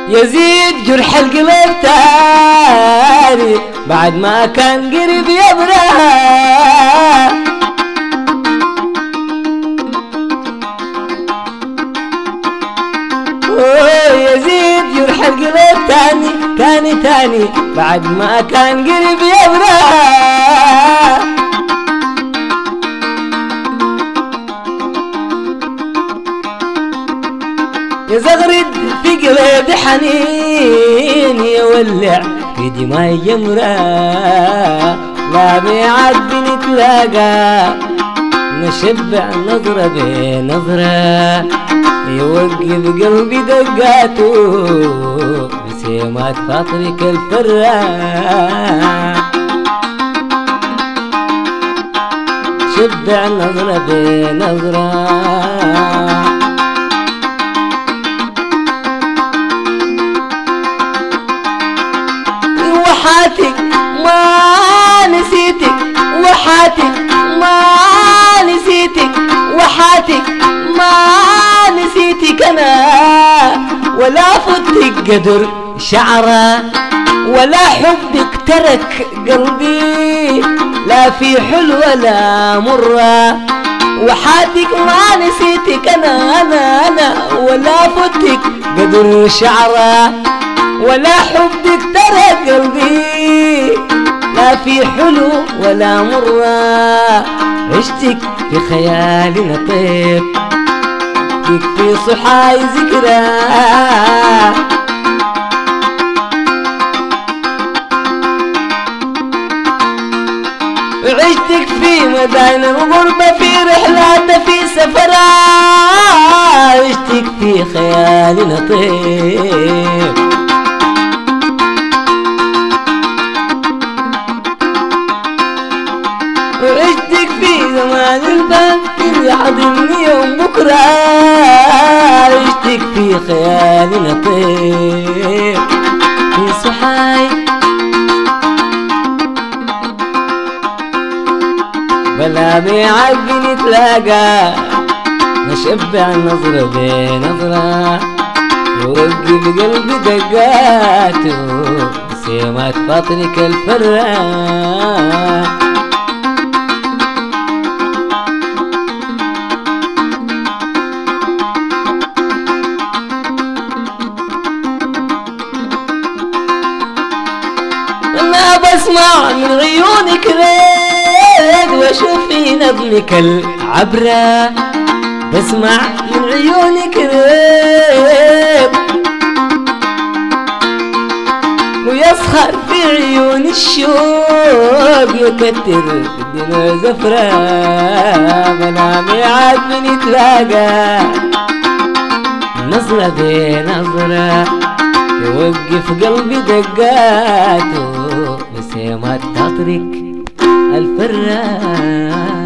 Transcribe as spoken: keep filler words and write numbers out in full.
يزيد جرح القلب تاني بعد ما كان قريب يبرى. يزيد جرح القلب تاني تاني تاني بعد ما كان قريب يبرى. يزغرد في قلبي حنين يولع في دماي جمرة. لا ميعاد بنتلاقى نشبع نظرة بنظرة. يوقف قلبي دقاته بسيمات فاطرك الفرة. شبع نظرة بنظرة. وحاتك ما نسيتك وحاتك ما نسيتك وحاتك ما نسيتك أنا. ولا فتك قدر شعره ولا حبك ترك قلبي. لا في حلو ولا مرة. وحاتك ما نسيتك أنا أنا أنا. ولا فتك قدر شعره ولا حبك ترك قلبي. لا في حلو ولا مرة. عشتك في خيالي نطير يكفي صحاي ذكرى. عشتك في مدائن الغربة في رحلات في سفرة. عشتك في خيالي نطير وعشتك في زمان الباب اللي حضني يوم بكرة. عشتك في خيالي نطير في صحاي بلا ميعاد بنتلاقى. نشبع نظرة بنظرة. يوقف قلبي دقاته بسيمات فاطرك الفرة. أنا بسمع من عيونك ريد وأشوف في نظمك العبرة. بسمع من عيونك ريد ويسخر في عيون الشوق. يكتر الدنيا زفرة. بلا ميعاد بنتلاقى نظرة بنظرة. يوقف قلبي دقاته بسيمات تطرق الفرة.